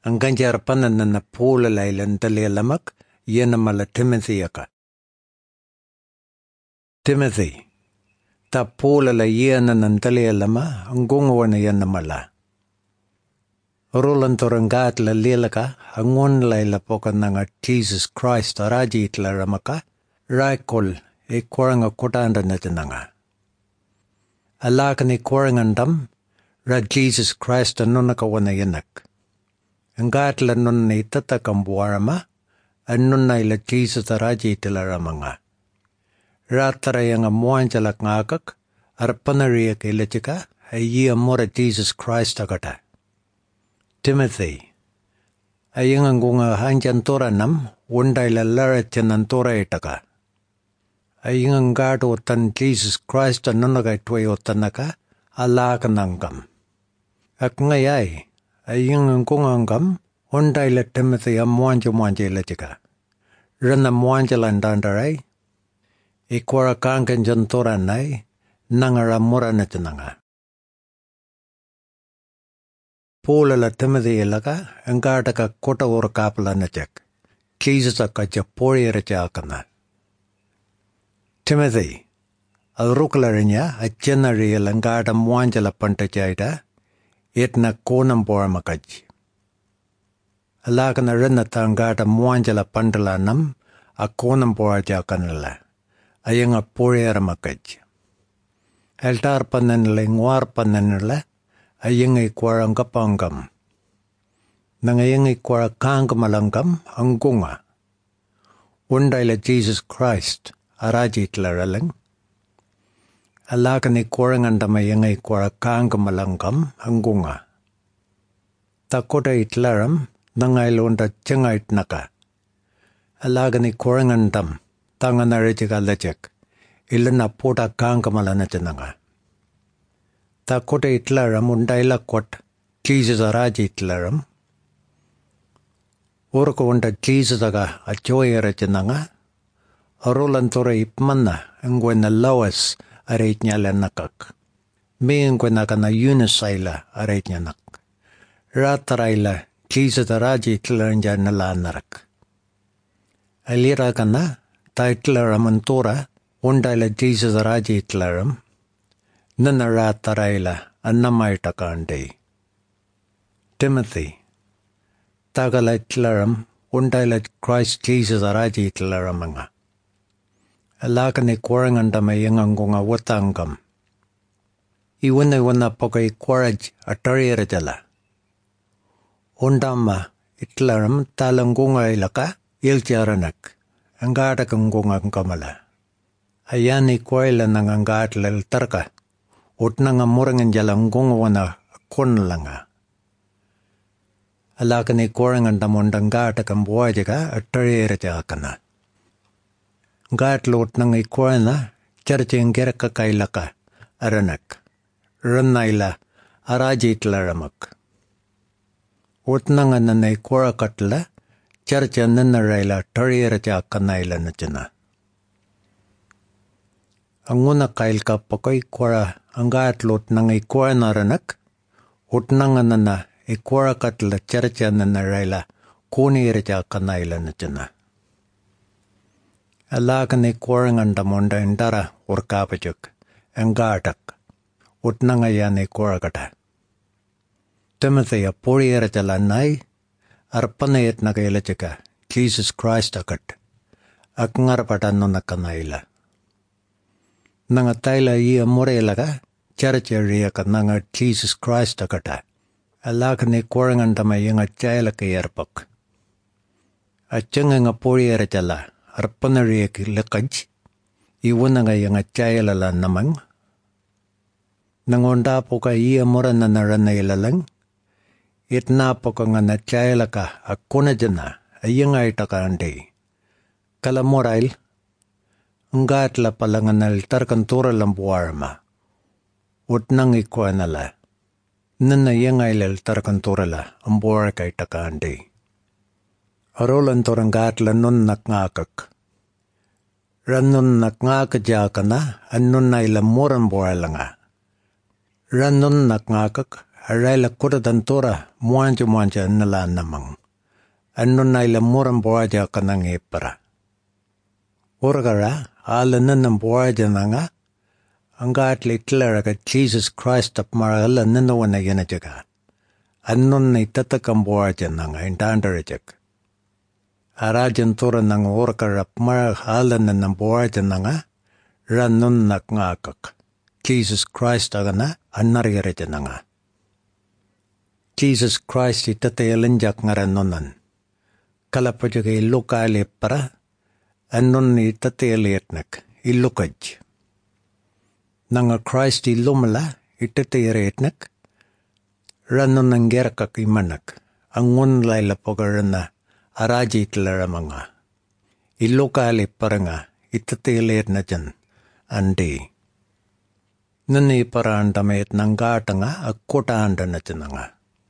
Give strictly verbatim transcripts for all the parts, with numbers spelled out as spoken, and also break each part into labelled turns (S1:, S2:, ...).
S1: Ang ganjar panan na pula lailan talialamak, yan mala Timothy yaka. Timothy, ta pula la yan nan talialama, ang gungwa na yan mala. Rolan torangat la lilaka, angon laila poka nga Jesus Christ araji itla ramaka, raikol e koranga kotanda na tinanga. Alaka ni korangandam, ra Jesus Christ anunakawana yanak. Angat la nun na itatakambuarama, anun na ila Jesus araji itla ramanga. Ratara yang amuanjalak ngakak, arpanariyak ilachika, ay amora Jesus Christ agata. Timothy, ayang ang gunga hanjan tora nam, wunday lalara tiyanan tora itaka. Ayang ang gato tan Jesus Christ anunagay tuway otanaka, alaka nangkam. Ak ngayay, ayang ang kungangkam, wunday la Timothy amuanja muanja ilachika. Rana muanja landandaray, ikwara kangkan jantora nay, nangara mura na tinanga. Pula la Timothy ilaka, ang gata ka kota ura kapala na chek. Jesus ka japori raja kana. Timothy, al rukla rinya, a chenari ang gata muanjala panta chaita, itna konam bora makaj. Alaka na rin na ang gata muanjala pantala nam, a konam bora ja kanala. Ayang a pori ramakaj. Altar pananila, ngwar pananila, ayang ay kwarang kapangkam. Nangayang ay kwarang kangkamalangkam ang gunga. Unday la Jesus Christ, araji itlaralang. Alakan ay kwarang andamayang ay kwarang kangkamalangkam ang gunga. Takota itlaram, nangaylonda tiyangait naka. Alakan ay kwarang andam, tangan na rejik alajek, ilan na puta kangkamalana tinanga. Takota itlaram unday lakot, Jesus araji itlaram. Urko unda Jesus aga ajoy arajananga. Arolan tora ipmanna, ang gwena lawas arait niya lanakak. May ang gwena ka na unisayla arait niya nak. Ratarayla, Jesus araji itlaram dyan nalanarak. Alira ka na, ta itlaram ang tora, unday la Jesus araji itlaram. Nanaratarayla annamay takande. Timothy, tagala itlaram, undayla Christ Jesus araji itlaram nga. Alaka ni kwarang andamay ang gunga watangam. Iwan na iwan na pagay kwaraj atari rajala. Undama itlaram talang gunga ilaka ilcharanak. Ang gata kang gunga kamala. Ayan ni kwaila nang ang gata laltarka. Ut na nga murangan jalang gungawa na kon langa. Alaka ni korangan damondang gata kang buhay ka at tarira ka na. Gat lot nang ikora na, charching kera kakaila ka, aranak. Ranayla, araji itlaramak. Ut na nga na ikora katla, charcha nanarayla tarira ka naila na tiyana. Ang una kail ka pakoy kwara ang gatlot ng ikwara naranak, ut na nga na na ikwara katla charcha na narayla kuni irja kanayla na tiyana. Alaka ni kwara nga damonda indara urkapachuk, ang gatak, ut na nga yan ikwara kata. Timothy apuri irja lanay, arpanayat na kaila chika, Jesus Christ akat, ak ngarapatan no na kanayla. Nanga tayla iya morela ka, charcha riya ka nanga Jesus Christ akata. Alaka ni kwarangan tamay nga chayla ka yarpak. At siya nga puri arachala, arpana riya ki lakaj, iwan nga nga chayla la namang. Nangonda po ka iya mora na naranay lalang, itna po ka nga na chayla ka, akuna dyan ayang ay takande. Kalamorail, Ngat la palangan altar kantura lampuarma. Ut nang ikwa nala. Nanayang ay altar kantura la, ambuar kay takandi. Arolan torang gat la nun nakngakak. Ranun nakngakadya ka na, anun na ilamuran buar langa. Ranun nakngakak, araila kuratantura muanju muanja nala namang. Annunnaila muram buaja kanang epara. Urgara ala nanam buaja nanga angatli tlaraka Jesus Christ ap marala nanawana yanajaga. Annunni tatakam buaja nanga indandarajak. Arajan tura nang urgara ap mara ala nanam buaja nanga ranunnak ngakak. Jesus Christ agana annariyaraja nanga. Jesus Christ itatayalanjak ngaranunan. Kalapajaga ilukali para annunni itatayaliatnak ilukaj. Nanga Christ ilumala itatayariatnak ranunan gerakak imanak. Angun laila pogarana araji itlaramanga. Ilukali paranga itatayaliatnajan andi. Nani paraandamayat nangatanga akkota andanachananga.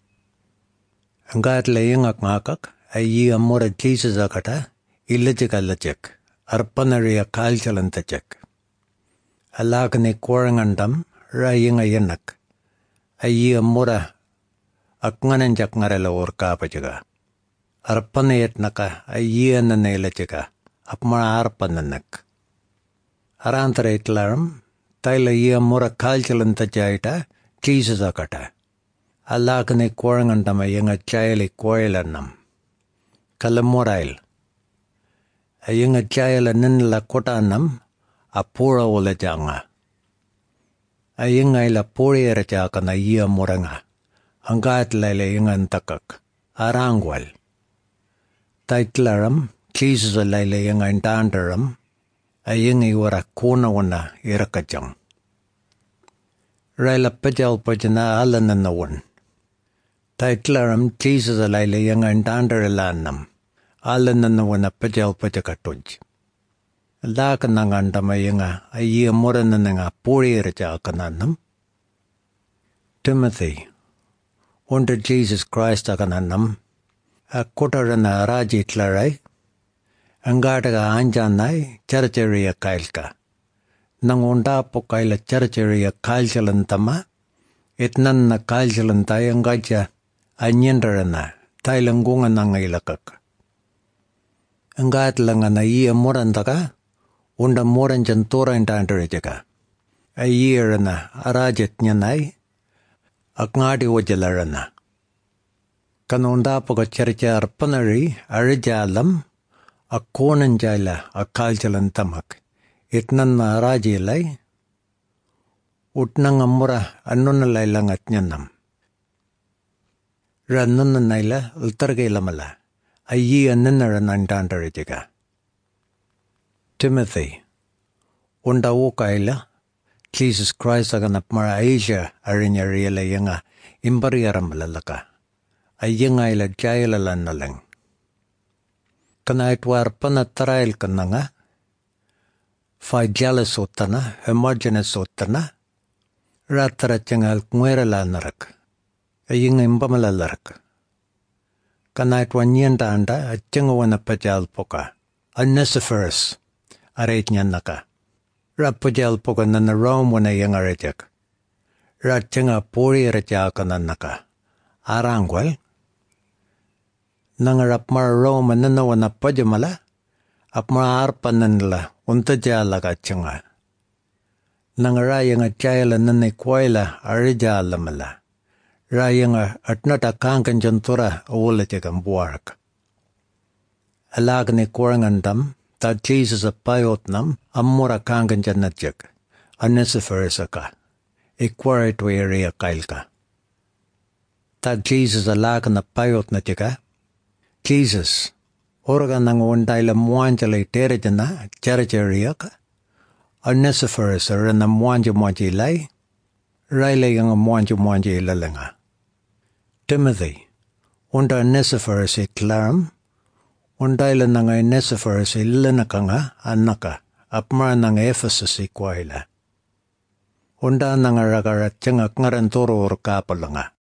S1: Angat layingak ngakak ayi amora Jesus akata ilajikalalajak arpanariya kalchalantachak. Alakani korangandam rayinga yanak ayi amora akngananjak ngarela orkapajaga. Arpanayat naka ayi ananailajaga apmara arpananak. Arantara itlaram taila iya mura kalchalanta jaita Jesus akata. Alakani korangandama yenga chayali koilanam. Kalamorail. Ayenga chayala ninla kotanam apura wala janga. Ayenga ila puri erachakana iya muranga. Angat laila yenga antakak. Arangwal. Taitlaram Jesus laila yenga intandaram. Ayenga iwara kona wana irakajang. Raila pajal pajana alananawan. Taitlaram Jesus laila yenga intandaralanam. Alananawana pajal pajakatuj. Lakanangandama yenga ayi morananga puri rajakananam. Timothy. Under Jesus Christ akananam. Akotarana rajitlarai. Angataga anjanai charachariya kailka. Nangonda pokaila charachariya kailchalantama. Itnanna kailchalantai angaja anyendarana tailangunga nangailakak. Angatlangana iya morandaka unda moranjantora intandarajaka. Ayirana arajat nyanai akngadi wajalarana. Kanonda poka charachar panari arijalam Akonan jaila akalchalan tamak. Itnan na rajilay. Utnang amura anunalay lang at nyanam. Ranunanayla ultargay lamala. Ayi ananaran andandarajika. Timothy. Unda ukayla. Jesus Christ aganap mara Asia arinyariyala yanga imbariyaram malalaka. Ayangayla jayala lanalang. Kanait war panatarail kananga, Phygelus utana, Hermogenes utana, Ratarachangal Muerala narak, a ying imbamalarak. Kanait wanyenda anda, a chingawana pajal poka, a Nesiphorus, a naka. Rapajal poka nana Rome when a young arajak. Ratchanga puri rajakananaka, Arangwal. Nangarap mara Roma nanawana pajamala, ap mara arpananla, untajala kachanga. Nangarayanga chayala nanay arijala mala. Rayanga atnata kankan jantura awulajagan buarak. Alagni korangandam, ta Jesus a payotnam, amura kankan janatjak, anesiferisaka, ikwaritwa area kailka. Ta Jesus alagna payotnatjaka, Jesus, oraga nang undayla muanjalay terejana charachariaka, Onesiphorus arana muanja muanja ilay, raila yung muanja muanja ilalanga. Timothy, unda Onesiphorus iklaram, undayla nang Onesiphorus ilanakanga anaka, apmara nang Ephesus ikwaila. Unda nang aragarat tiyang akngarantoro or kapalanga.